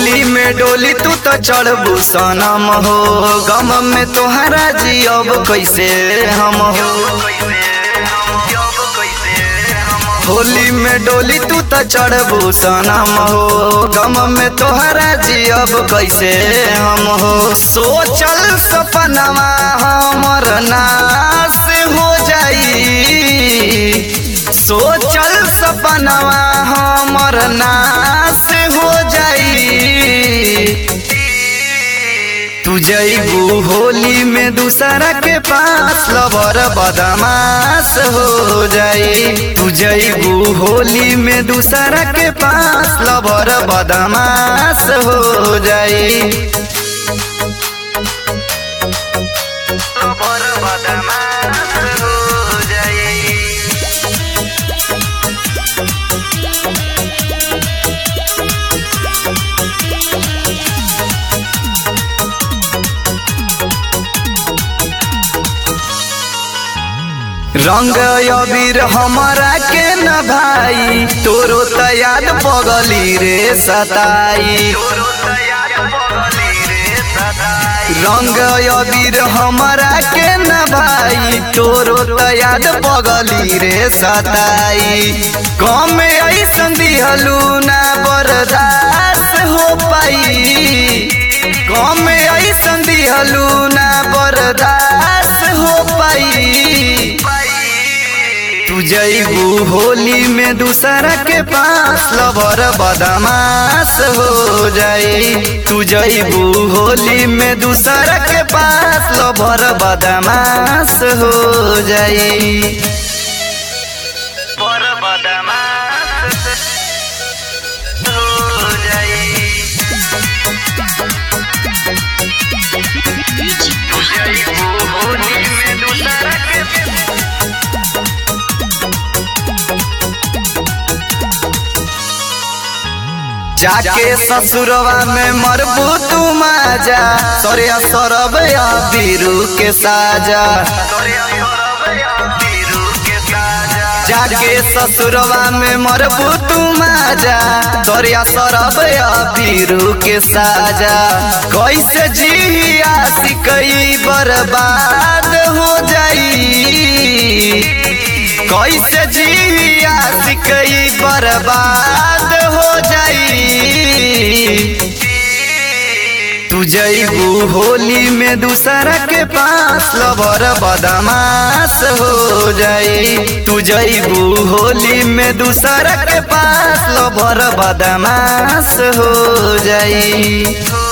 होली में डोली तू तो चढ़बू सनम हो, गम में तोहरा जियब कैसे हम हो। होली में डोली तू तो चढ़बू सनम हो, गम में तोहरा जियब कैसे हम हो। सोचल सपनवा हमर नाश हो जाई, सोचल सपनवा हमर नाश हो जाई। तू जइबू होली में दूसरा के पास, लवर बदमाश हो जाई। तू जइबू होली में दूसरा के पास, लवर बदमाश हो जाई। लवर बदमाश हो जाई। रंग अबीर हमारा के न भाई, तोरो त याद पगली रे सताई। रंग अबीर हमारा के न भाई, तोरो त याद पगली रे सताई। कम ऐसन दिहलू ना बर्दाश्त हो पाई, कम ऐसन दिहलू ना बर्दाश्त हो पाई। तू जइबू होली में दूसरा के पास, लवर बदमाश हो जाई। तू जइबू होली में दूसरा के पास, लवर बदमाश हो जाई। बदमाश हो जाई। तू जइबू होली में दूसरा के जाके ससुरवा में मरबू तू माजा, सरिया सरब या बीरू के साजा। जाके ससुरवा में मरबू तू माजा, सरिया सरब या बीरू के साजा। कैसे जी आशिकई बर्बाद हो जाई, कैसे जी आशिकई बर्बाद हो जाई। तू जइबू होली में दूसरा के पास, लवर बदमाश हो जाई। तू जइबू होली में दूसरा के पास, लवर बदमाश हो जाई।